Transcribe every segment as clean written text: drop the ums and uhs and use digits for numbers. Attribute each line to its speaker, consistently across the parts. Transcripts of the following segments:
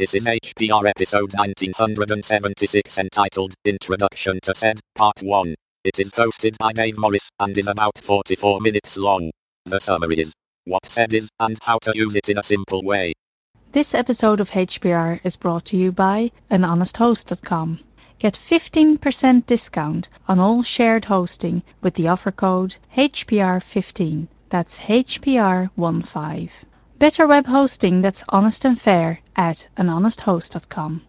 Speaker 1: This is HPR episode 1976 entitled Introduction to SED, Part 1. It is hosted by Dave Morris and is about 44 minutes long. The summary is what SED is and how to use it in a simple way.
Speaker 2: This episode of HPR is brought to you by anhonesthost.com. Get 15% discount on all shared hosting with the offer code HPR15. That's HPR15. Better web hosting that's honest and fair at anhonesthost.com.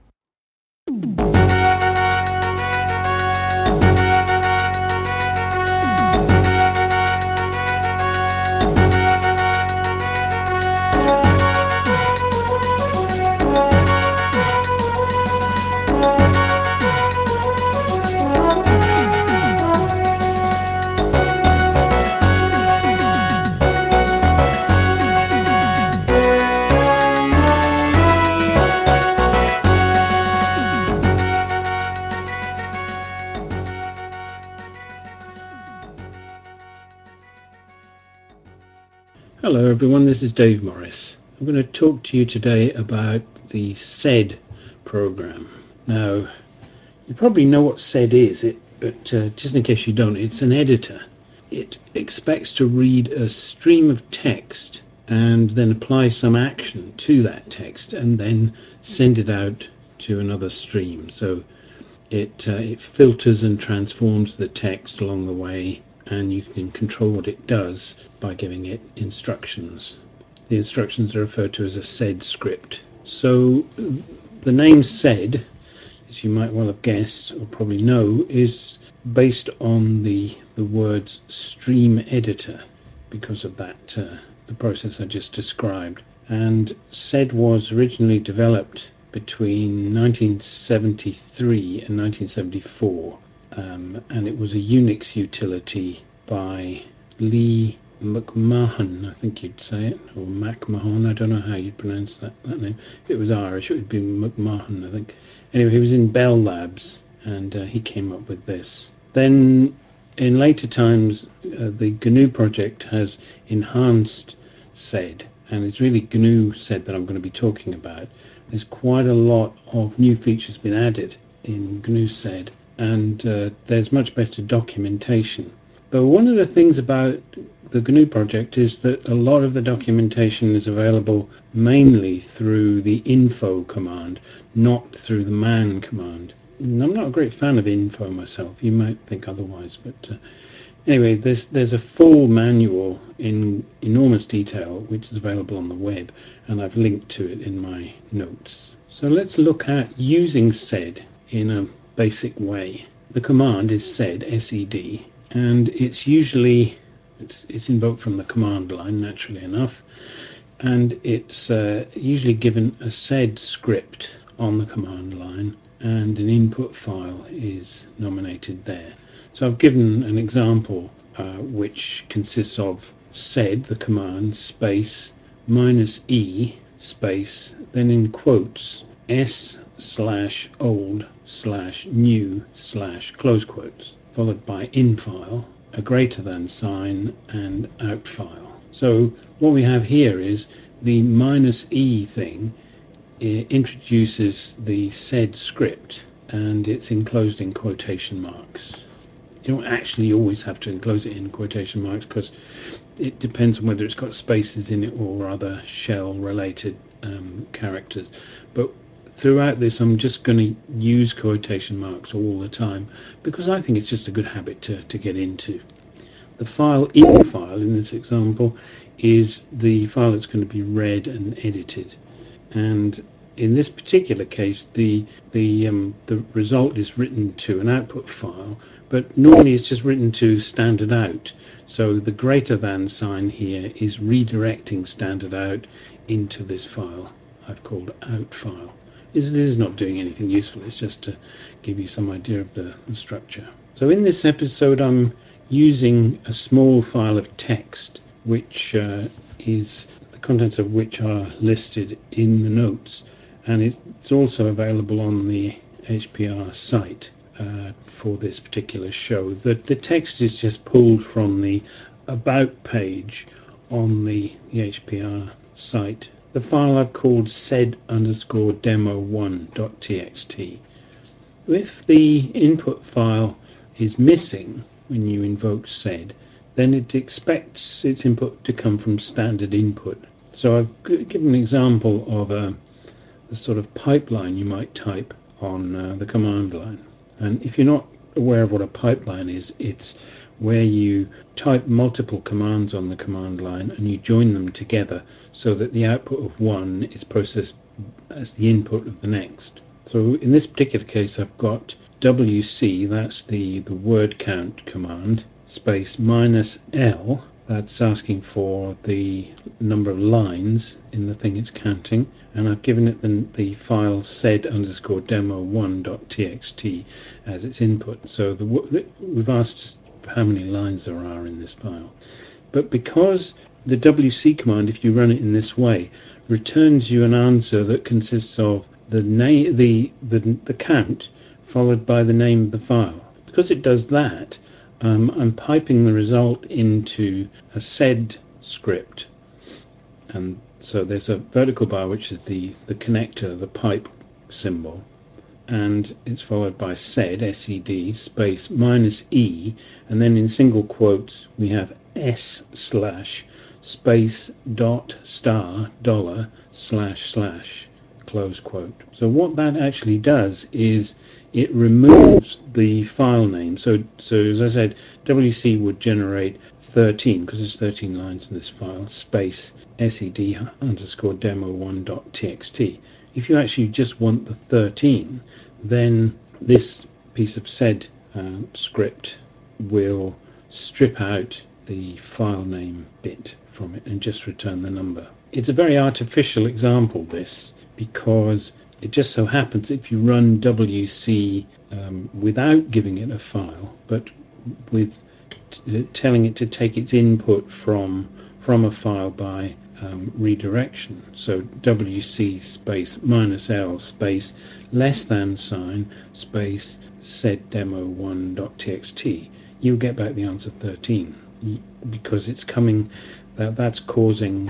Speaker 3: Hello everyone, this is Dave Morris. I'm going to talk to you today about the SED program. Now, you probably know what SED is, but just in case you don't, it's an editor. It expects to read a stream of text and then apply some action to that text and then send it out to another stream. So it filters and transforms the text along the way, and you can control what it does by giving it instructions. The instructions are referred to as a SED script. So the name SED, as you might well have guessed or probably know, is based on the words stream editor because of that the process I just described. And SED was originally developed between 1973 and 1974, and it was a Unix utility by Lee McMahon, I think you'd say it, or McMahon, I don't know how you'd pronounce that name. If it was Irish, it would be McMahon, I think. Anyway, he was in Bell Labs, and he came up with this. Then, in later times, the GNU project has enhanced SED, and it's really GNU SED that I'm going to be talking about. There's quite a lot of new features been added in GNU SED, and there's much better documentation. Though one of the things about the GNU project is that a lot of the documentation is available mainly through the info command, not through the man command. And I'm not a great fan of info myself. You might think otherwise, but anyway, there's a full manual in enormous detail which is available on the web, and I've linked to it in my notes. So let's look at using SED in a basic way. The command is SED, S-E-D, and it's invoked from the command line, naturally enough, and it's usually given a SED script on the command line, and an input file is nominated there. So I've given an example which consists of SED, the command, space, -e, space, then in quotes, s/old/new/close quotes, followed by infile, a greater than sign, and outfile. So what we have here is the -e thing. It introduces the SED script, and it's enclosed in quotation marks. You don't actually always have to enclose it in quotation marks because it depends on whether it's got spaces in it or other shell related characters. But throughout this, I'm just going to use quotation marks all the time because I think it's just a good habit to get into. The infile in this example is the file that's going to be read and edited, and in this particular case, the result is written to an output file, but normally it's just written to standard out. So the greater than sign here is redirecting standard out into this file I've called out file. This is not doing anything useful, it's just to give you some idea of the structure. So in this episode I'm using a small file of text which is the contents of which are listed in the notes, and it's also available on the HPR site for this particular show. The text is just pulled from the About page on the HPR site, the file I've called sed_demo1.txt. If the input file is missing when you invoke sed, then it expects its input to come from standard input. So I've given an example of a sort of pipeline you might type on the command line. And if you're not aware of what a pipeline is, it's where you type multiple commands on the command line and you join them together so that the output of one is processed as the input of the next. So in this particular case, I've got WC, that's the word count command, space -L, that's asking for the number of lines in the thing it's counting, and I've given it the file sed_demo1.txt as its input. So we've asked how many lines there are in this file. But because the WC command, if you run it in this way, returns you an answer that consists of the count followed by the name of the file. Because it does that, I'm piping the result into a sed script, and so there's a vertical bar which is the connector, the pipe symbol, and it's followed by sed, S-E-D, space -E, and then in single quotes we have s/ space dot star dollar / close quote. So what that actually does is it removes the file name. So as I said, WC would generate 13, because there's 13 lines in this file, space sed_demo1.txt. If you actually just want the 13, then this piece of sed script will strip out the file name bit from it and just return the number. It's a very artificial example, this, because it just so happens if you run WC without giving it a file, but with telling it to take its input from a file by redirection, so WC space -L space > space seddemo1.txt, you'll get back the answer 13, because it's coming, that's causing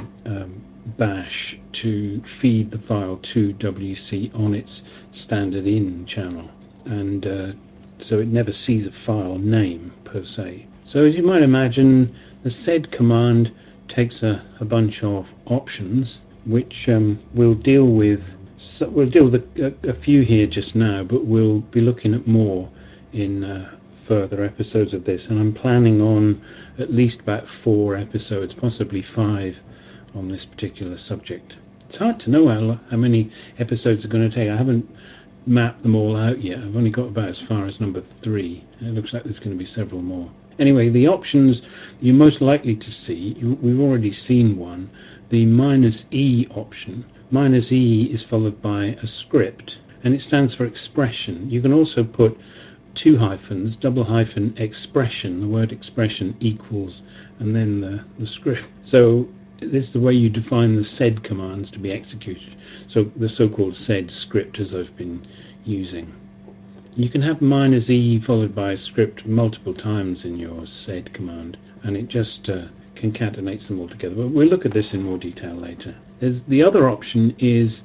Speaker 3: bash to feed the file to WC on its standard in channel, and so it never sees a file name per se. So as you might imagine, the sed command takes a bunch of options, which we'll deal with. So we'll deal with a few here just now, but we'll be looking at more in further episodes of this, and I'm planning on at least about 4 episodes, possibly 5, on this particular subject. It's hard to know how many episodes are going to take. I haven't mapped them all out yet. I've only got about as far as number 3. It looks like there's going to be several more. Anyway, the options you're most likely to see, we've already seen one, the -E option. -E is followed by a script, and it stands for expression. You can also put 2 hyphens, double hyphen expression, the word expression equals, and then the script. So this is the way you define the sed commands to be executed. So the so-called sed script, as I've been using. You can have -E followed by a script multiple times in your sed command, and it just concatenates them all together. But we'll look at this in more detail later. The other option is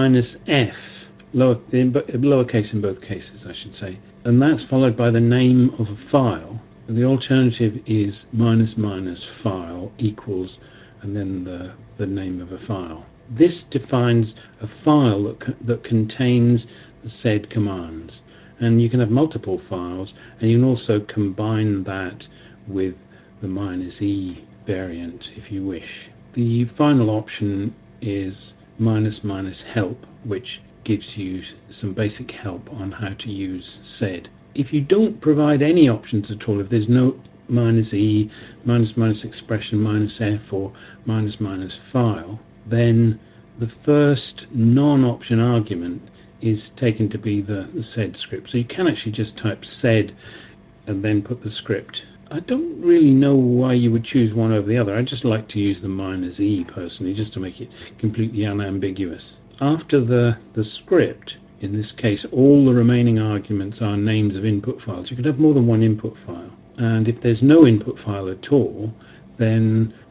Speaker 3: -F, lowercase in both cases, I should say, and that's followed by the name of a file. And the alternative is -- file equals, and then the name of a file. This defines a file that contains the sed commands, and you can have multiple files, and you can also combine that with the -E variant if you wish. The final option is --help, which gives you some basic help on how to use sed. If you don't provide any options at all, if there's no -E, -- expression, -F, or -- file, then the first non-option argument is taken to be the sed script. So you can actually just type sed and then put the script. I don't really know why you would choose one over the other. I just like to use the -E personally, just to make it completely unambiguous. After the script, in this case, all the remaining arguments are names of input files. You could have more than one input file. And if there's no input file at all, then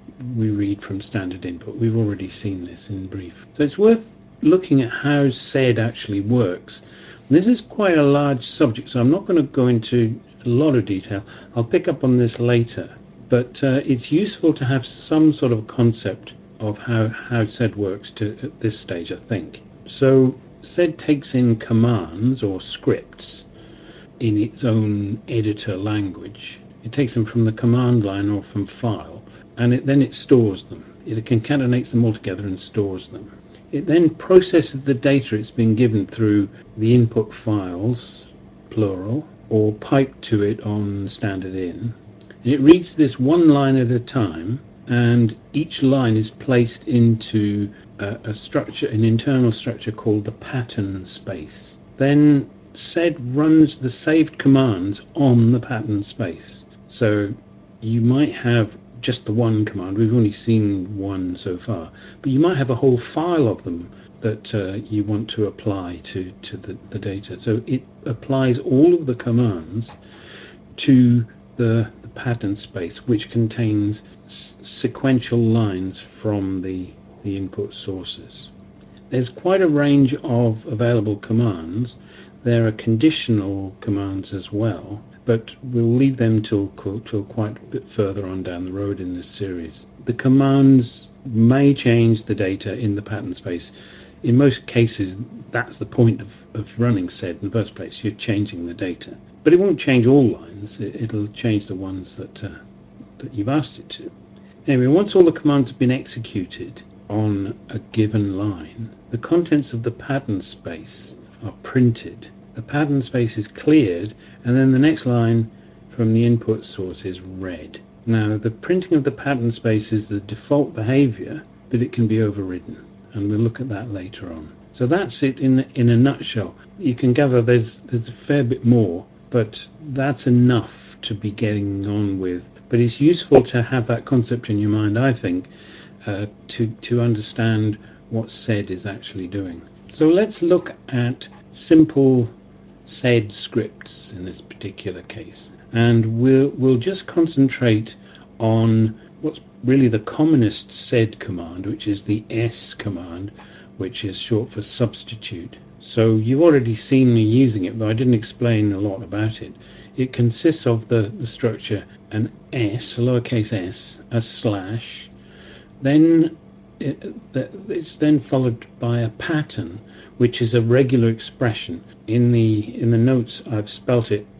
Speaker 3: we read from standard input. We've already seen this in brief. So it's worth looking at how SED actually works. This is quite a large subject, so I'm not going to go into a lot of detail. I'll pick up on this later. But it's useful to have some sort of concept of how SED works at this stage, I think. So SED takes in commands or scripts in its own editor language. It takes them from the command line or from file, and then it stores them. It concatenates them all together and stores them. It then processes the data it's been given through the input files, plural, or piped to it on standard in. And it reads this one line at a time, and each line is placed into a structure, an internal structure called the pattern space. Then SED runs the saved commands on the pattern space. So you might have just the one command. We've only seen one so far, but you might have a whole file of them that you want to apply to the data. So it applies all of the commands to the pattern space, which contains sequential lines from the input sources. There's quite a range of available commands. There are conditional commands as well, but we'll leave them till quite a bit further on down the road in this series. The commands may change the data in the pattern space. In most cases, that's the point of running SED in the first place. You're changing the data. But it won't change all lines. It'll change the ones that you've asked it to. Anyway, once all the commands have been executed on a given line, the contents of the pattern space are printed. The pattern space is cleared, and then the next line from the input source is read. Now, the printing of the pattern space is the default behavior, but it can be overridden, and we'll look at that later on. So that's it in a nutshell. You can gather there's a fair bit more, but that's enough to be getting on with. But it's useful to have that concept in your mind, I think, to understand what SED is actually doing. So let's look at simple SED scripts in this particular case, and we'll just concentrate on what's really the commonest SED command, which is the S command, which is short for substitute. So you've already seen me using it, but I didn't explain a lot about it. It consists of the structure an S, a lowercase s, a slash, then it's then followed by a pattern, which is a regular expression. In the notes, I've spelt it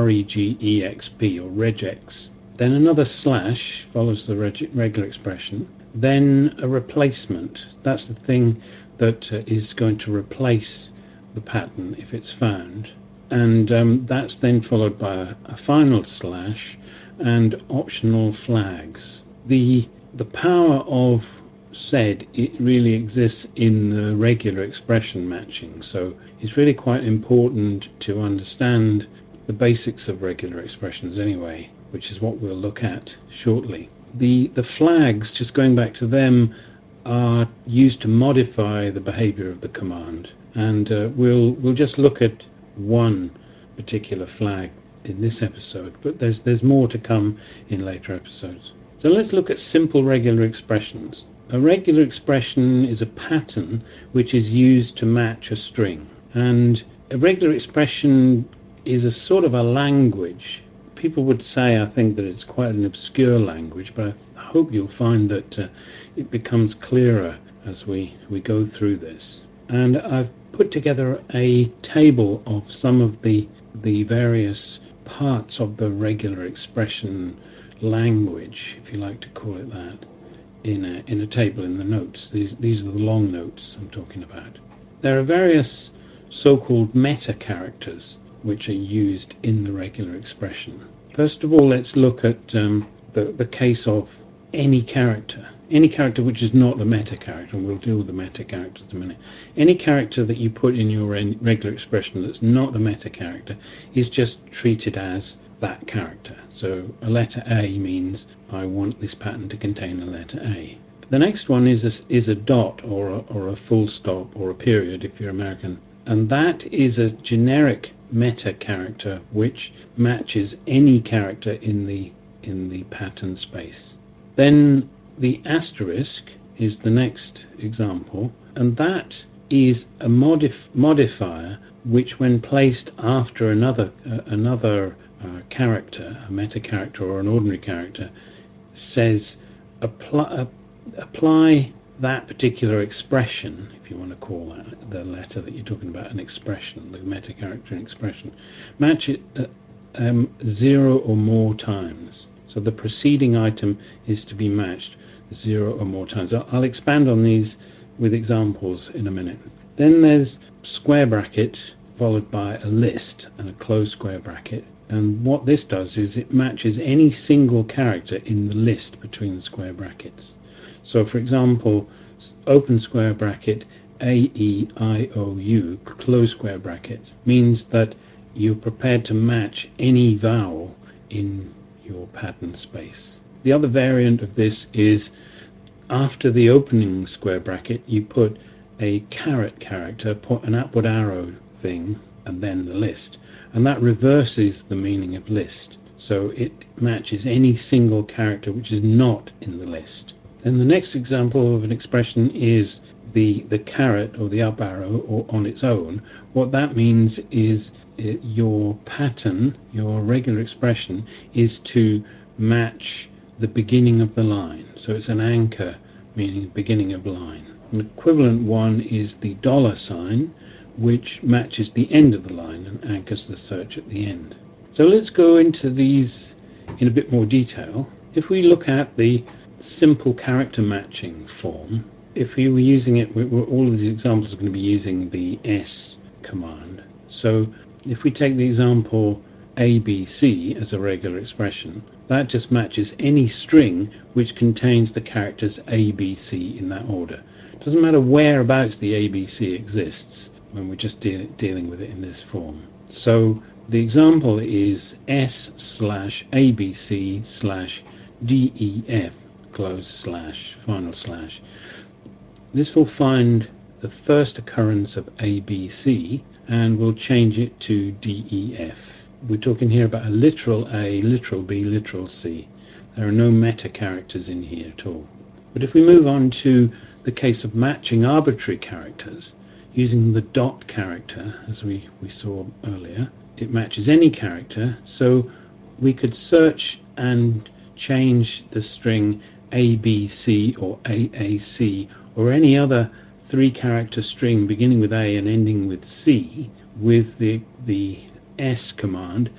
Speaker 3: REGEXP or regex. Then another slash follows the regular expression. Then a replacement. That's the thing that is going to replace the pattern if it's found. And that's then followed by a final slash and optional flags. The power of SED, it really exists in the regular expression matching. So it's really quite important to understand the basics of regular expressions anyway, which is what we'll look at shortly. The flags, just going back to them, are used to modify the behavior of the command, and we'll just look at one particular flag in this episode, but there's more to come in later episodes. So let's look at simple regular expressions. A regular expression is a pattern which is used to match a string, and a regular expression is a sort of a language. People would say, I think, that it's quite an obscure language, but I hope you'll find that it becomes clearer as we go through this. And I've put together a table of some of the various parts of the regular expression language, if you like to call it that, in a table in the notes. These are the long notes I'm talking about. There are various so-called meta characters which are used in the regular expression. First of all, let's look at the case of any character which is not a meta character, and we'll deal with the meta characters in a minute. Any character that you put in your regular expression that's not a meta character is just treated as that character. So a letter A means I want this pattern to contain a letter A. The next one is a dot or a full stop or a period if you're American, and that is a generic meta character which matches any character in the pattern space. Then the asterisk is the next example, and that is a modifier which, when placed after another character, a meta character or an ordinary character, says apply that particular expression, if you want to call that the letter that you're talking about an expression, the meta character expression, match it 0 or more times. So the preceding item is to be matched 0 or more times. I'll expand on these with examples in a minute. Then there's square bracket followed by a list and a closed square bracket. And what this does is it matches any single character in the list between the square brackets. So for example, open square bracket A-E-I-O-U, close square bracket, means that you're prepared to match any vowel in your pattern space. The other variant of this is after the opening square bracket you put a caret character, put an upward arrow thing, and then the list. And that reverses the meaning of list. So it matches any single character which is not in the list. And the next example of an expression is the caret or the up arrow or on its own. What that means is your pattern, your regular expression, is to match the beginning of the line. So it's an anchor, meaning beginning of line. An equivalent one is the $sign, which matches the end of the line and anchors the search at the end. So let's go into these in a bit more detail. If we look at the simple character matching form, if we were using it, all of these examples are going to be using the S command. So if we take the example ABC as a regular expression, that just matches any string which contains the characters ABC in that order. It doesn't matter whereabouts the ABC exists when we're just dealing with it in this form. So the example is S/ABC/DEF close slash final slash. This will find the first occurrence of ABC and we'll change it to DEF. We're talking here about a literal A, literal B, literal C. There are no meta characters in here at all. But if we move on to the case of matching arbitrary characters, using the dot character, as we saw earlier, it matches any character, so we could search and change the string ABC or AAC or any other three-character string beginning with A and ending with C with the S command,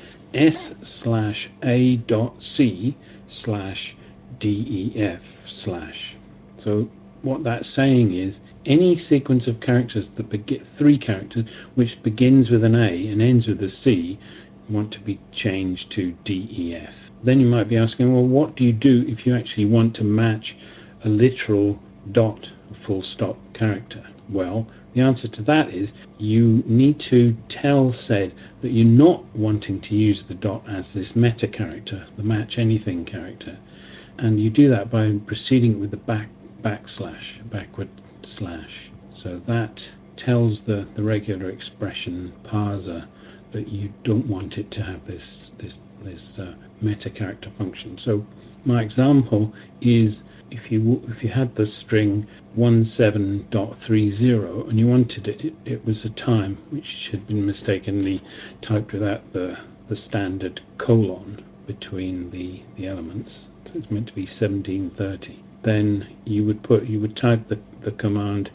Speaker 3: S/A.C/DEF/. So what that's saying is any sequence of characters that three characters which begins with an A and ends with a C want to be changed to DEF. Then you might be asking, well, what do you do if you actually want to match a literal dot full stop character? Well, the answer to that is you need to tell SED that you're not wanting to use the dot as this meta character, the match anything character, and you do that by preceding it with the backward slash. So that tells the regular expression parser that you don't want it to have this meta character function. So my example is if you had the string 17.30 and you wanted it was a time which had been mistakenly typed without the standard colon between the elements. So it's meant to be 1730. Then you would type the command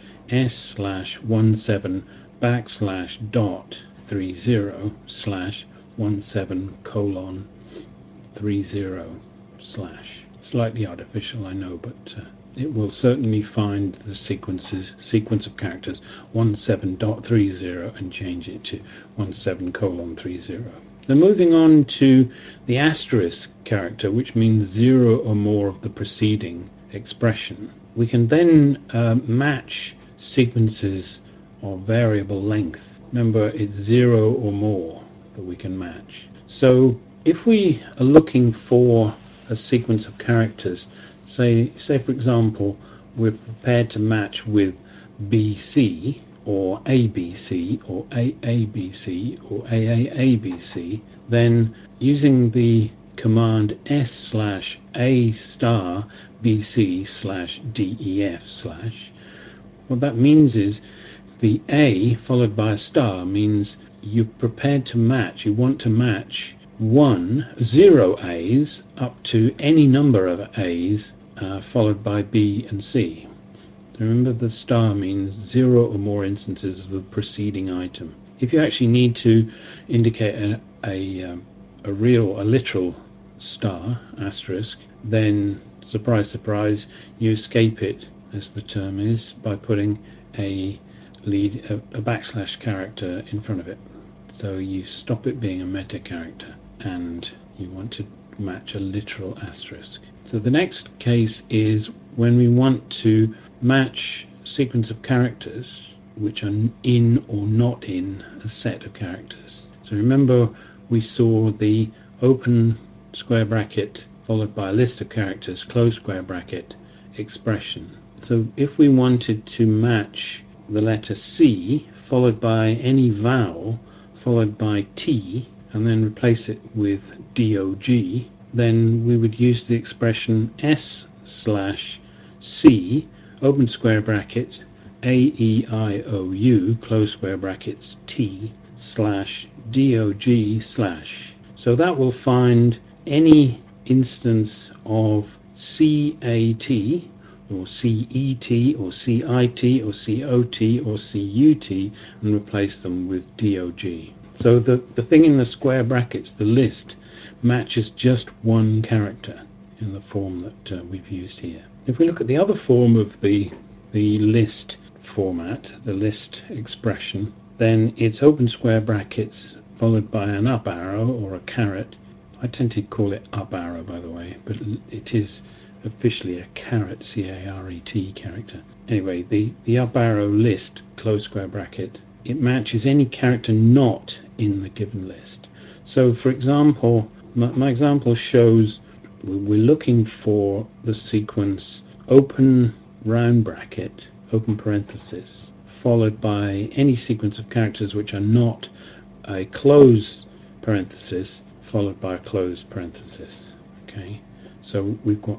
Speaker 3: S/17 /17:30/. Slightly artificial, I know, but it will certainly find the sequence of characters 17.30 and change it to 17:30. Now moving on to the asterisk character, which means 0 or more of the preceding expression. We can then match sequences of variable length. Remember, it's 0 or more that we can match. So if we are looking for a sequence of characters, say for example, we're prepared to match with BC or ABC or AABC or AAABC, then using the command s/a*bc/def/. What that means is the A followed by a star means you're prepared to match, you want to match 0 A's up to any number of A's followed by B and C. Remember, the star means 0 or more instances of the preceding item. If you actually need to indicate a literal star, asterisk, then surprise, surprise, you escape it, as the term is, by putting a backslash character in front of it. So you stop it being a meta character and you want to match a literal asterisk. So the next case is when we want to match a sequence of characters which are in or not in a set of characters. So remember, we saw the open square bracket followed by a list of characters, close square bracket, expression. So if we wanted to match the letter C followed by any vowel followed by T and then replace it with DOG, then we would use the expression S/C open square bracket AEIOU close square brackets T/DOG/. So that will find any instance of CAT or CET or CIT or COT or CUT and replace them with DOG. So the thing in the square brackets, the list, matches just one character in the form that we've used here. If we look at the other form of the list format, the list expression, then it's open square brackets followed by an up arrow or a caret. I tend to call it up arrow, by the way, but it is officially a caret, C-A-R-E-T character. Anyway, the up arrow list, close square bracket, it matches any character not in the given list. So for example, my example shows we're looking for the sequence open round bracket, open parenthesis, followed by any sequence of characters which are not a closed parenthesis followed by a closed parenthesis. Okay, so we've got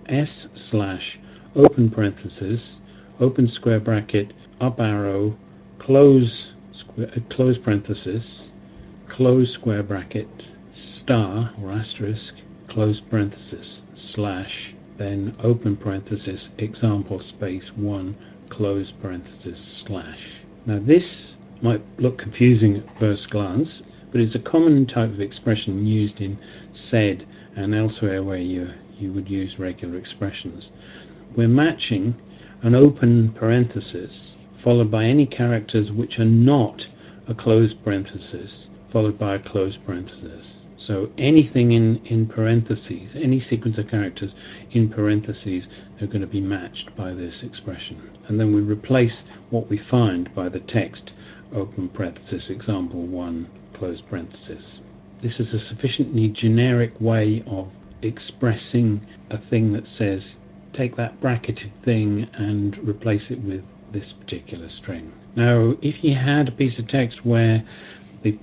Speaker 3: S/open parenthesis, open square bracket, up arrow, close parenthesis, close square bracket, star or asterisk, close parenthesis, slash, then open parenthesis, example space 1, close parenthesis, slash. Now this might look confusing at first glance, but it's a common type of expression used in SED and elsewhere where you would use regular expressions. We're matching an open parenthesis followed by any characters which are not a closed parenthesis followed by a closed parenthesis. So anything in parentheses, any sequence of characters in parentheses are going to be matched by this expression. And then we replace what we find by the text open parenthesis example 1 close parenthesis. This is a sufficiently generic way of expressing a thing that says take that bracketed thing and replace it with this particular string. Now if you had a piece of text where the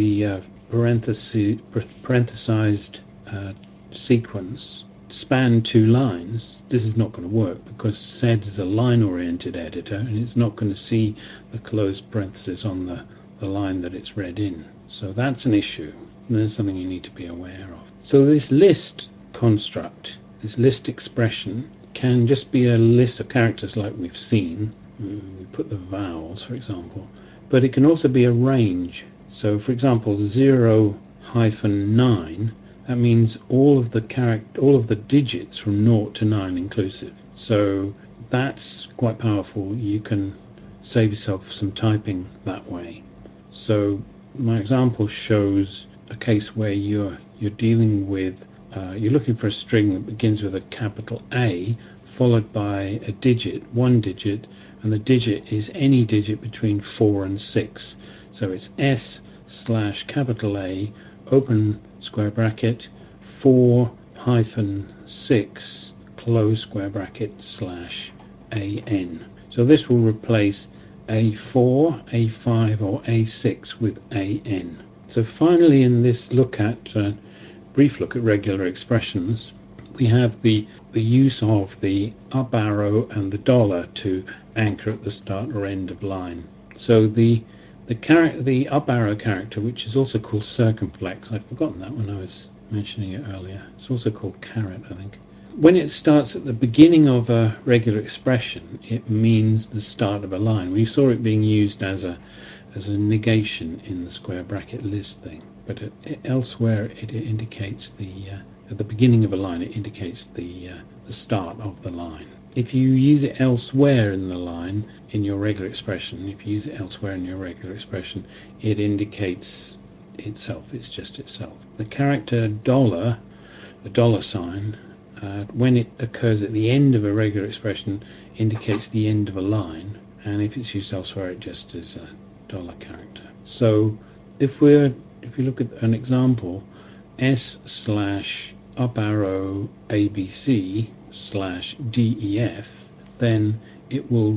Speaker 3: parenthesized sequence span 2 lines, this is not going to work because SED is a line-oriented editor and it's not going to see the closed parenthesis on the line that it's read in. So that's an issue. And there's something you need to be aware of. So this list construct, this list expression, can just be a list of characters like we've seen. We put the vowels, for example. But it can also be a range. So for example, 0-9, that means all of the digits from 0 to 9 inclusive. So that's quite powerful. You can save yourself some typing that way. So my example shows a case where you're dealing with you're looking for a string that begins with a capital A followed by a digit, one digit, and the digit is any digit between 4 and 6. So it's S/capital A open square bracket 4-6 close square bracket /AN. So this will replace A4, A5 or A6 with AN. So finally in this look at brief look at regular expressions, we have the use of the up arrow and the dollar to anchor at the start or end of line. So the up arrow character, which is also called circumflex, I'd forgotten that when I was mentioning it earlier. It's also called caret, I think. When it starts at the beginning of a regular expression, it means the start of a line. We saw it being used as a negation in the square bracket list thing, but elsewhere it indicates at the beginning of a line it indicates the start of the line. If you use it elsewhere in the line in your regular expression, it indicates itself. It's just itself. The character dollar, the dollar sign, when it occurs at the end of a regular expression, indicates the end of a line, and if it's used elsewhere, it just is a dollar character. So if we look at an example, S slash up arrow ABC slash DEF, then it will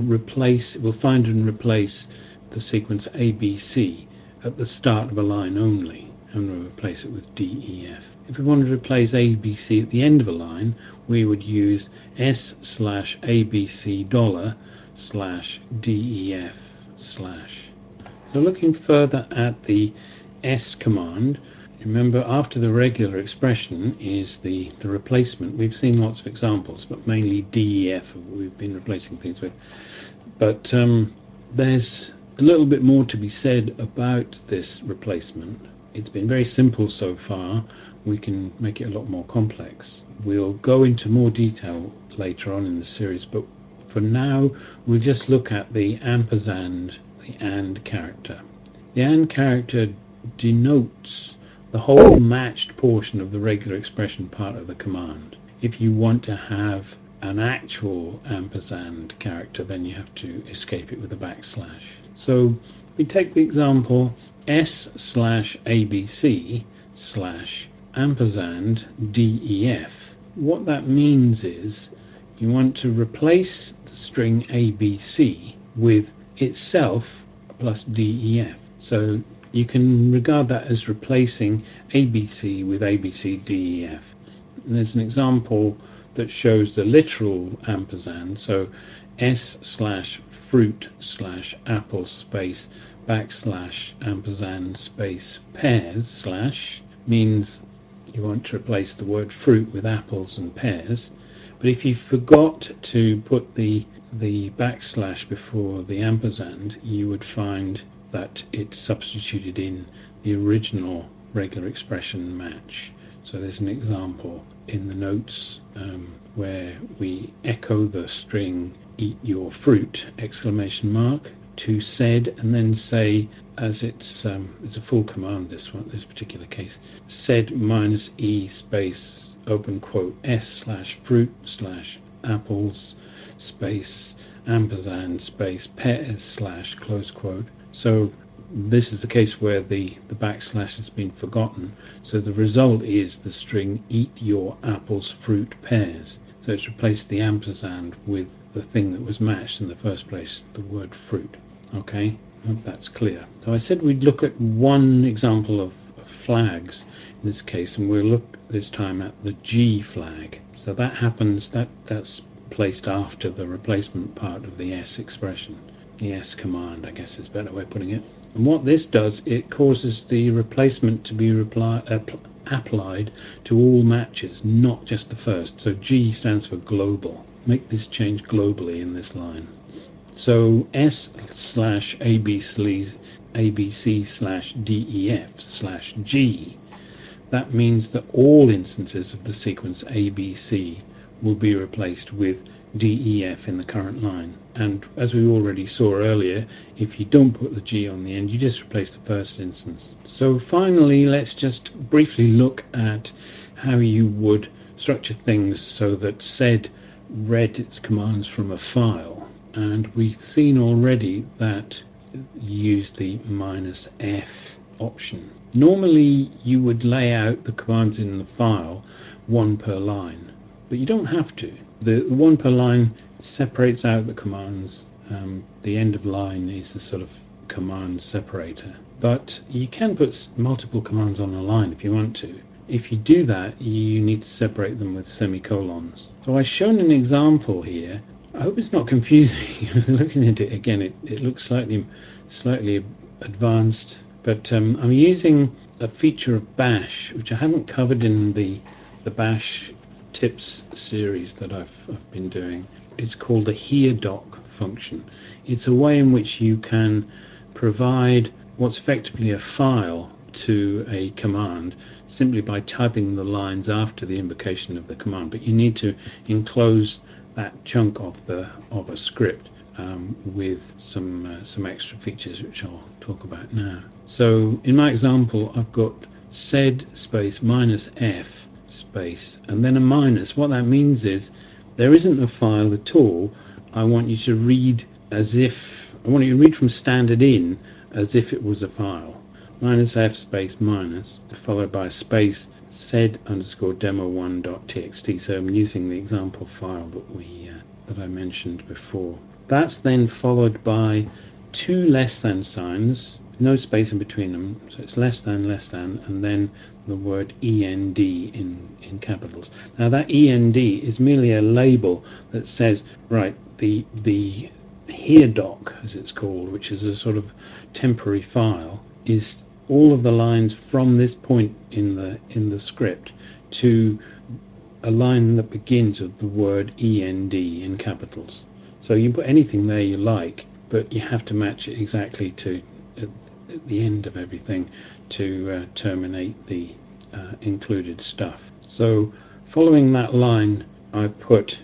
Speaker 3: find and replace the sequence ABC at the start of a line only, and we'll replace it with DEF. If we wanted to replace ABC at the end of a line, we would use S slash ABC dollar slash DEF slash. So looking further at the S command, remember after the regular expression is the replacement. We've seen lots of examples, but mainly DEF we've been replacing things with. But there's a little bit more to be said about this replacement. It's been very simple so far. We can make it a lot more complex. We'll go into more detail later on in the series, but for now we'll just look at the ampersand, the AND character. The AND character denotes the whole matched portion of the regular expression part of the command. If you want to have an actual ampersand character, then you have to escape it with a backslash. So we take the example S slash ABC slash ampersand DEF. What that means is you want to replace the string ABC with itself plus DEF. So you can regard that as replacing ABC with ABC DEF. And there's an example that shows the literal ampersand. So S slash fruit slash apple space backslash ampersand space pears slash means you want to replace the word fruit with apples and pears. But if you forgot to put the backslash before the ampersand, you would find that it's substituted in the original regular expression match. So there's an example in the notes where we echo the string eat your fruit exclamation mark to sed, and then say, as it's a full command, this particular case, sed minus e space open quote s slash fruit slash apples space ampersand space pears slash close quote. So this is the case where the backslash has been forgotten. So the result is the string eat your apples, fruit, pears. So it's replaced the ampersand with the thing that was matched in the first place, the word fruit. Okay, I hope that's clear. So I said we'd look at one example of flags in this case, and we'll look this time at the G flag. So that happens, that's placed after the replacement part of the S expression. The S command, I guess is a better way of putting it. And what this does, it causes the replacement to be applied to all matches, not just the first. So G stands for global. Make this change globally in this line. So S slash ABC slash DEF slash G, that means that all instances of the sequence ABC will be replaced with DEF in the current line. And as we already saw earlier, if you don't put the G on the end, you just replace the first instance. So finally, let's just briefly look at how you would structure things so that sed read its commands from a file. And we've seen already that you use the -F option. Normally you would lay out the commands in the file one per line, but you don't have to. The one per line separates out the commands. The end of line is the sort of command separator. But you can put multiple commands on a line if you want to. if you do that, you need to separate them with semicolons. So I've shown an example here. I hope it's not confusing. Looking at it again, it looks slightly advanced, but I'm using a feature of Bash, which I haven't covered in the Bash tips series that I've been doing. It's called the HereDoc function. It's a way in which you can provide what's effectively a file to a command simply by typing the lines after the invocation of the command, but you need to enclose that chunk of a script with some extra features which I'll talk about now. So in my example, I've got sed space minus f space and then a minus. What that means is there isn't a file at all. I want you to read from standard in as if it was a file. Minus f space minus followed by a space sed underscore demo1.txt. So I'm using the example file that I mentioned before. That's then followed by two less than signs, no space in between them, so it's less than, and then the word END in capitals. Now that END is merely a label that says, right, the HereDoc, as it's called, which is a sort of temporary file, is all of the lines from this point in the script to a line that begins with the word END in capitals. So you can put anything there you like, but you have to match it exactly to at the end of everything to terminate the included stuff. So following that line, I put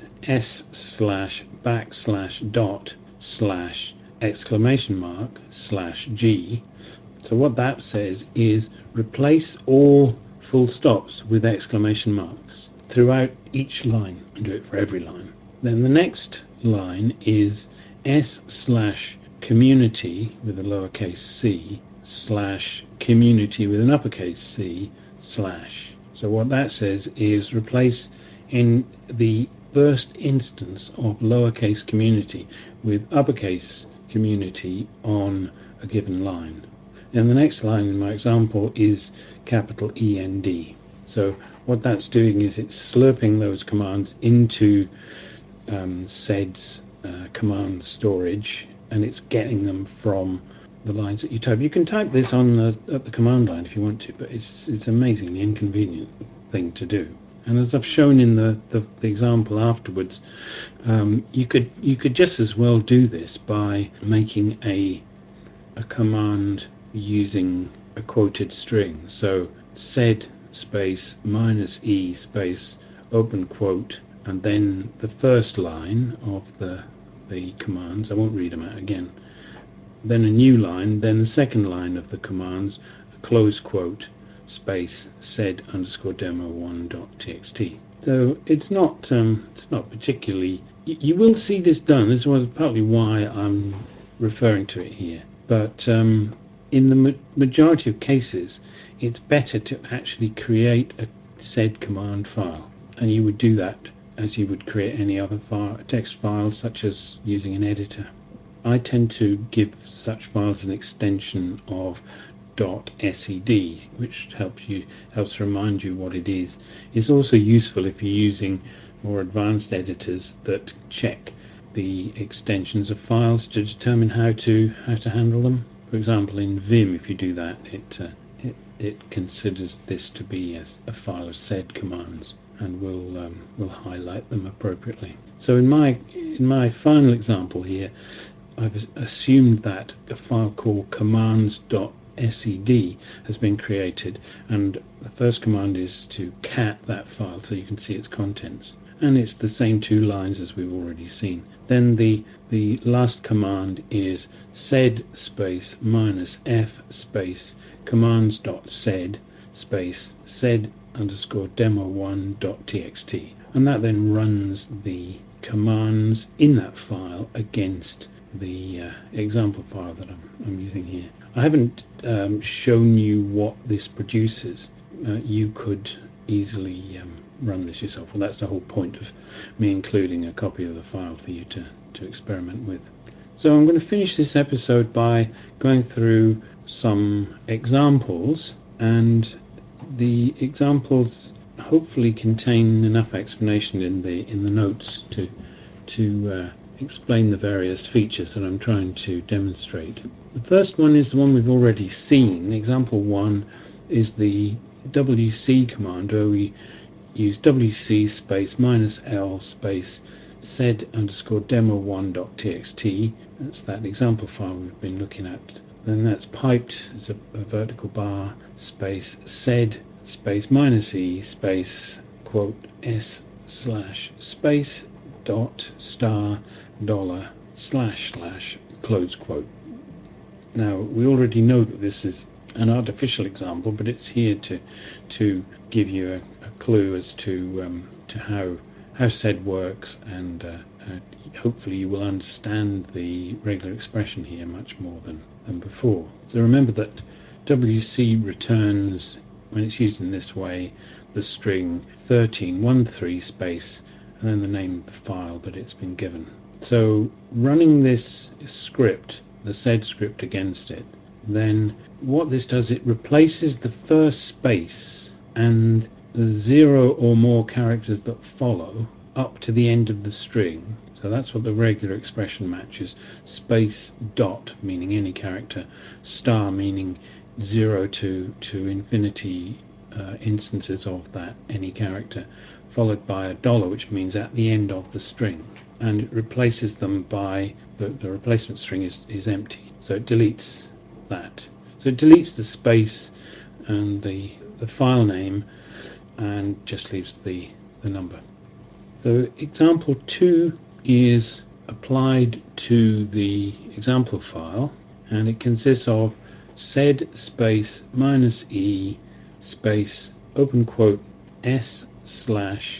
Speaker 3: s/\dot/!/G. So what that says is replace all full stops with exclamation marks throughout each line, and do it for every line. Then the next line is s/community with a lowercase c /community with an uppercase c /. So what that says is replace in the first instance of lowercase community with uppercase community on a given line. And the next line in my example is capital END. So what that's doing is it's slurping those commands into sed's command storage, and it's getting them from the lines that you type. You can type this on at the command line if you want to, but it's amazingly inconvenient thing to do. And as I've shown in the example afterwards, you could just as well do this by making a command using a quoted string. So sed space minus e space open quote, and then the first line of the commands. I won't read them out again. Then a new line, then the second line of the commands, a close quote, space sed underscore demo1.txt. So it's not particularly. You will see this done. This was partly why I'm referring to it here. But in the majority of cases, it's better to actually create a sed command file, and you would do that as you would create any other text file, such as using an editor. I tend to give such files an extension of .sed, which helps remind you what it is. It's also useful if you're using more advanced editors that check the extensions of files to determine how to handle them. For example, in Vim, if you do that, it considers this to be a file of sed commands and will highlight them appropriately. So in my final example here, I've assumed that a file called commands.sed has been created, and the first command is to cat that file so you can see its contents, and it's the same two lines as we've already seen. Then the last command is sed space minus f space commands.sed space sed underscore demo1.txt, and that then runs the commands in that file against the example file that I'm using here. I haven't shown you what this produces. You could easily run this yourself. Well, that's the whole point of me including a copy of the file for you to experiment with. So I'm going to finish this episode by going through some examples and The examples hopefully contain enough explanation in the notes to explain the various features that I'm trying to demonstrate. The first one is the one we've already seen. Example 1 is the WC command, where we use WC space -L space sed underscore demo1.txt. That's that example file we've been looking at. Then that's piped as a vertical bar space sed space -E space quote s slash space dot star dollar slash slash close quote. Now we already know that this is an artificial example, but it's here to give you a clue as to how sed works, and hopefully you will understand the regular expression here much more than before. So remember that WC returns, when it's used in this way, the string 1313 space and then the name of the file that it's been given. So running this script, the sed script against it, then what this does, it replaces the first space and the 0 or more characters that follow up to the end of the string. So that's what the regular expression matches. Space dot meaning any character, star meaning 0 to infinity instances of that any character, followed by a dollar, which means at the end of the string. And it replaces them by the replacement string is empty, so it deletes that. So it deletes the space and the file name and just leaves the number. So example 2 is applied to the example file, and it consists of sed space -E space open quote s slash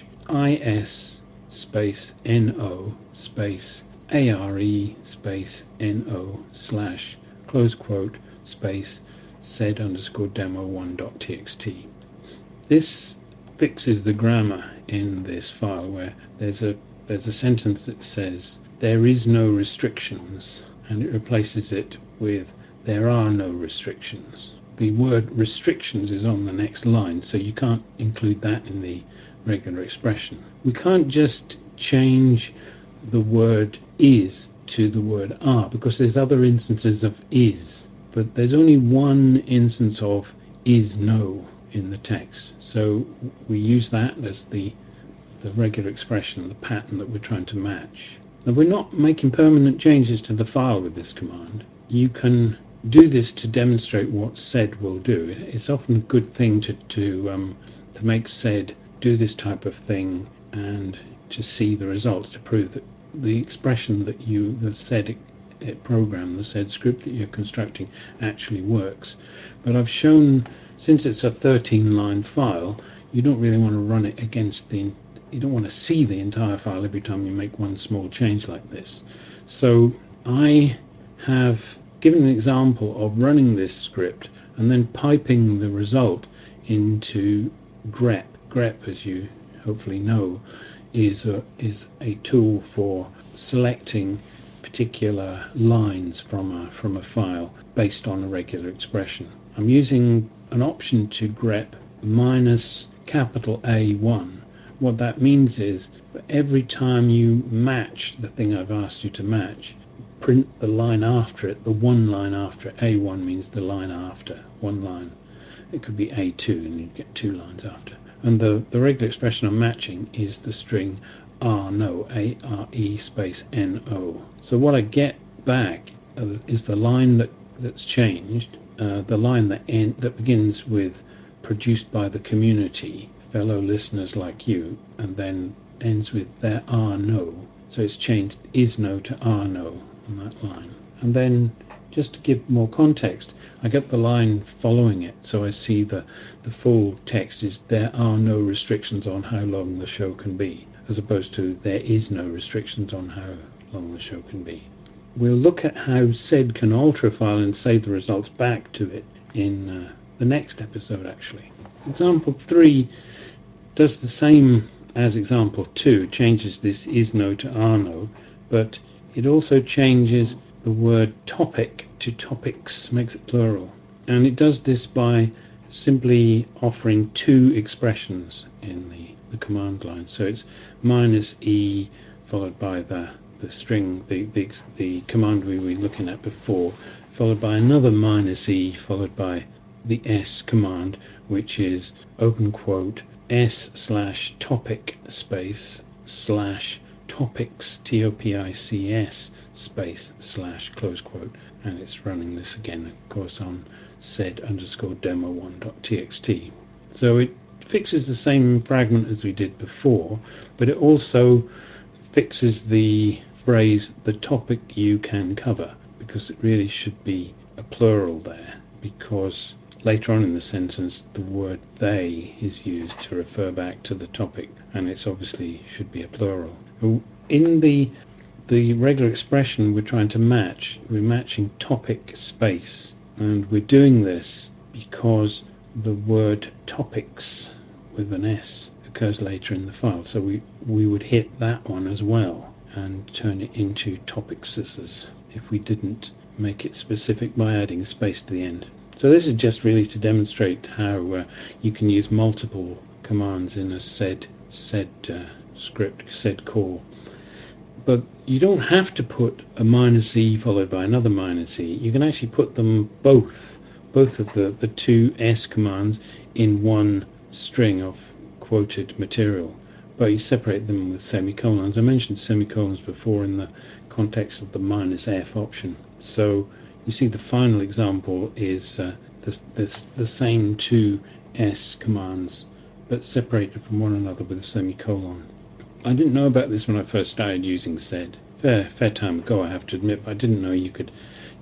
Speaker 3: is space no space are space no slash close quote space sed underscore demo1.txt. This fixes the grammar in this file, where there's a sentence that says there is no restrictions, and it replaces it with there are no restrictions. The word restrictions is on the next line, so you can't include that in the regular expression. We can't just change the word is to the word are, because there's other instances of is, but there's only one instance of is no in the text. So we use that as the regular expression, the pattern that we're trying to match. Now, we're not making permanent changes to the file with this command. You can do this to demonstrate what sed will do. It's often a good thing to make sed do this type of thing and to see the results, to prove that the expression that the sed program, the sed script that you're constructing, actually works. But I've shown, since it's a 13-line file, you don't really want to run it against you don't want to see the entire file every time you make one small change like this. So I have given an example of running this script and then piping the result into grep. Grep, as you hopefully know, is a tool for selecting particular lines from a file based on a regular expression. I'm using an option to grep minus capital A1. What that means is for every time you match the thing I've asked you to match, print the line after it, the one line after it. A1 means the line after, one line. It could be A2 and you get two lines after. And the regular expression I'm matching is the string no, A-R-E space N-O. So what I get back is the line that's changed, the line that begins with produced by the community, fellow listeners like you, and then ends with there are no. So it's changed is no to are no on that line. And then, just to give more context, I get the line following it, so I see the full text is there are no restrictions on how long the show can be, as opposed to there is no restrictions on how long the show can be. We'll look at how sed can alter a file and save the results back to it in the next episode, actually. Example 3 does the same as example 2. It changes this is no to are no, but it also changes the word topic to topics, makes it plural. And it does this by simply offering two expressions in the command line. So it's minus E followed by the string, the command we were looking at before, followed by another minus E followed by the S command, which is open quote S slash topic space slash topics TOPICS space slash close quote, and it's running this again, of course, on sed underscore demo1.txt. So it fixes the same fragment as we did before, but it also fixes the phrase the topic you can cover, because it really should be a plural there, because later on in the sentence the word they is used to refer back to the topic, and it's obviously should be a plural. In the regular expression we're trying to match, we're matching topic space, and we're doing this because the word topics with an S occurs later in the file, so we would hit that one as well and turn it into topics if we didn't make it specific by adding a space to the end. So this is just really to demonstrate how you can use multiple commands in a sed script, sed call. But you don't have to put a minus E followed by another minus E. You can actually put them both of the two S commands in one string of quoted material, but you separate them with semicolons. I mentioned semicolons before in the context of the minus F option. So you see the final example is the same two S commands, but separated from one another with a semicolon. I didn't know about this when I first started using sed. Fair time ago, I have to admit, but I didn't know you could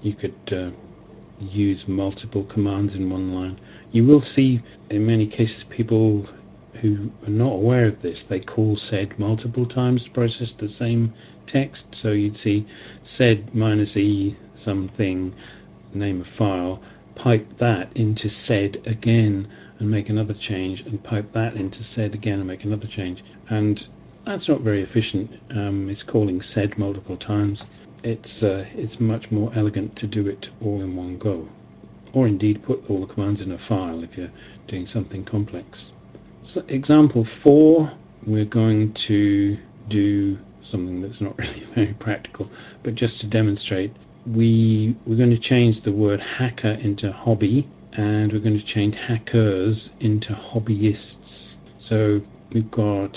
Speaker 3: use multiple commands in one line. You will see in many cases people who are not aware of this, they call sed multiple times to process the same text. So you'd see sed minus E something, name of file, pipe that into sed again and make another change, and pipe that into sed again and make another change. And that's not very efficient. It's calling sed multiple times. It's much more elegant to do it all in one go, or indeed put all the commands in a file if you're doing something complex. So example 4, we're going to do something that's not really very practical, but just to demonstrate, we're going to change the word hacker into hobby, and we're going to change hackers into hobbyists. So we've got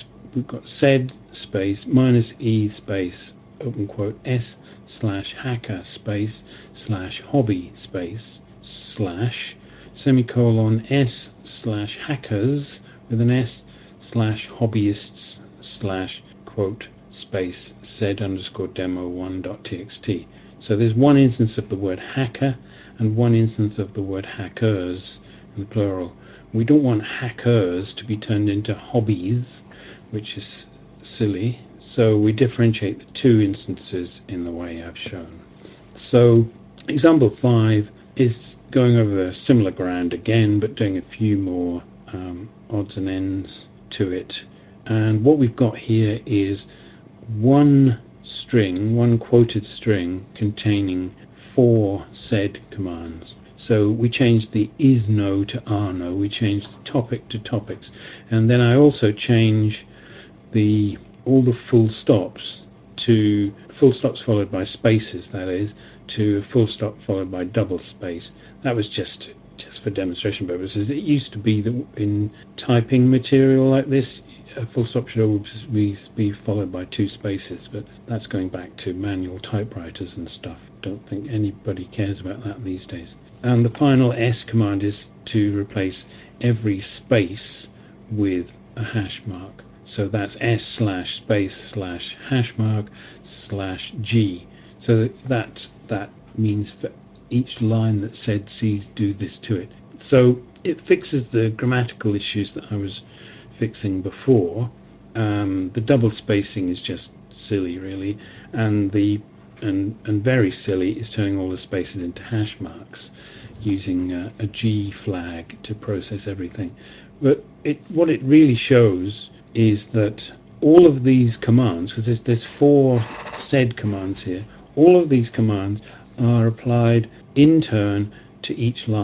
Speaker 3: sed space minus E space open quote S slash hacker space slash hobby space slash semicolon S slash hackers with an S slash hobbyists slash quote space sed underscore demo1.txt. So there's one instance of the word hacker and one instance of the word hackers in the plural. We don't want hackers to be turned into hobbies, which is silly, so we differentiate the two instances in the way I've shown. So example 5 is going over the similar ground again, but doing a few more odds and ends to it. And what we've got here is one quoted string containing 4 sed commands. So we changed the is no to are no, we changed the topic to topics, and then I also change all the full stops to full stops followed by spaces, that is, to a full stop followed by double space. That was just for demonstration purposes. It used to be that in typing material like this, a full stop should always be followed by 2 spaces, but that's going back to manual typewriters and stuff. Don't think anybody cares about that these days. And the final S command is to replace every space with a hash mark. So that's S slash space slash hash mark slash G. So that means for each line that sed sees do this to it. So it fixes the grammatical issues that I was fixing before. The double spacing is just silly, really, and very silly is turning all the spaces into hash marks using a G flag to process everything. But what it really shows is that all of these commands, because there's 4 sed commands here, all of these commands are applied in turn to each line.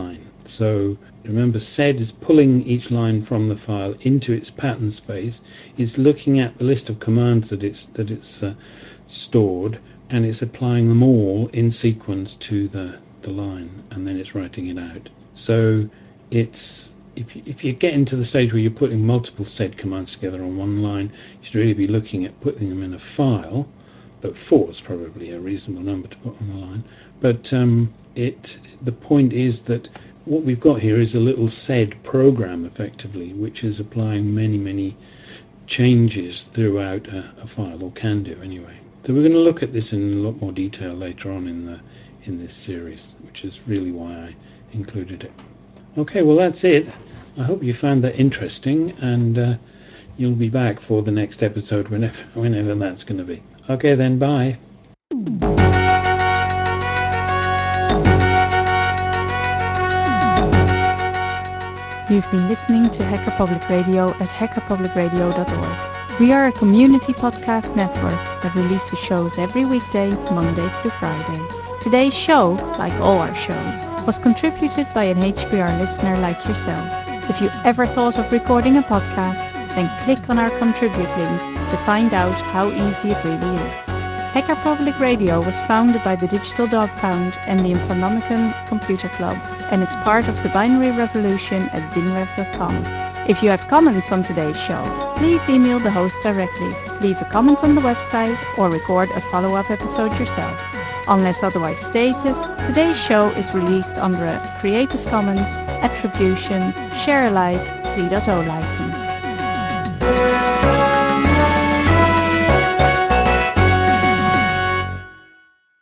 Speaker 3: So remember, sed is pulling each line from the file into its pattern space. It's looking at the list of commands that it's stored, and it's applying them all in sequence to the line, and then it's writing it out. So it's if you get into the stage where you're putting multiple sed commands together on one line, you should really be looking at putting them in a file. Though 4 is probably a reasonable number to put on the line. But the point is that what we've got here is a little sed program, effectively, which is applying many changes throughout a file, or can do anyway. So we're going to look at this in a lot more detail later on in this series, which is really why I included it. Okay, well that's it. I hope you found that interesting, and you'll be back for the next episode whenever that's going to be. Okay then, bye.
Speaker 2: You've been listening to Hacker Public Radio at hackerpublicradio.org. We are a community podcast network that releases shows every weekday, Monday through Friday. Today's show, like all our shows, was contributed by an HPR listener like yourself. If you ever thought of recording a podcast, then click on our contribute link to find out how easy it really is. Hacker Public Radio was founded by the Digital Dog Pound and the Infonomicon Computer Club, and is part of the binary revolution at binrev.com. If you have comments on today's show, please email the host directly, leave a comment on the website, or record a follow-up episode yourself. Unless otherwise stated, today's show is released under a Creative Commons Attribution Share Alike 3.0 license.